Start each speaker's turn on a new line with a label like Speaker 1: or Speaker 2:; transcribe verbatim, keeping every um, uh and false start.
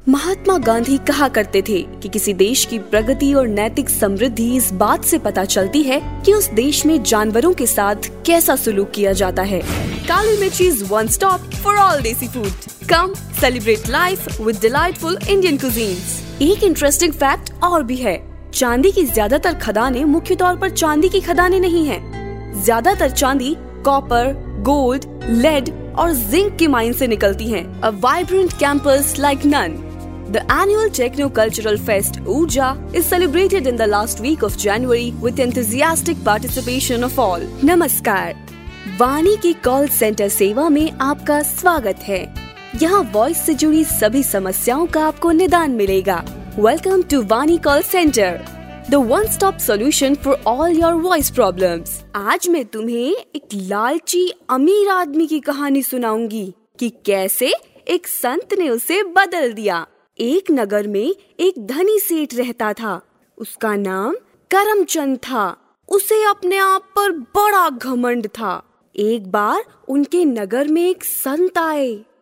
Speaker 1: महात्मा गांधी कहा करते थे कि किसी देश की प्रगति और नैतिक समृद्धि इस बात से पता चलती है कि उस देश में जानवरों के साथ कैसा सुलूक किया जाता है। Kali Mirchi is one stop for all desi food. Come celebrate life with delightful Indian cuisines. एक इंटरेस्टिंग फैक्ट और भी है, चांदी की ज्यादातर खदानें मुख्य तौर पर चांदी की खदानें नहीं हैं। ज्यादातर चांदी कॉपर, गोल्ड, लेड और जिंक की माइन से निकलती हैं। A vibrant campus like none. The annual Techno-Cultural Fest Urja is celebrated in the last week of January with enthusiastic participation of all. नमस्कार, वाणी की कॉल सेंटर सेवा में आपका स्वागत है। यहाँ वॉइस से जुड़ी सभी समस्याओं का आपको निदान मिलेगा। Welcome to Vani call centre, the one-stop solution for all your voice problems. आज मैं तुम्हें एक लालची अमीर आदमी की कहानी सुनाऊंगी कि कैसे एक संत ने उसे बदल दिया। एक नगर में एक धनी सेठ रहता था। उसका नाम करमचंद था। उसे अपने आप पर बड़ा घमंड था। एक बार उनके नगर में एक संत आए।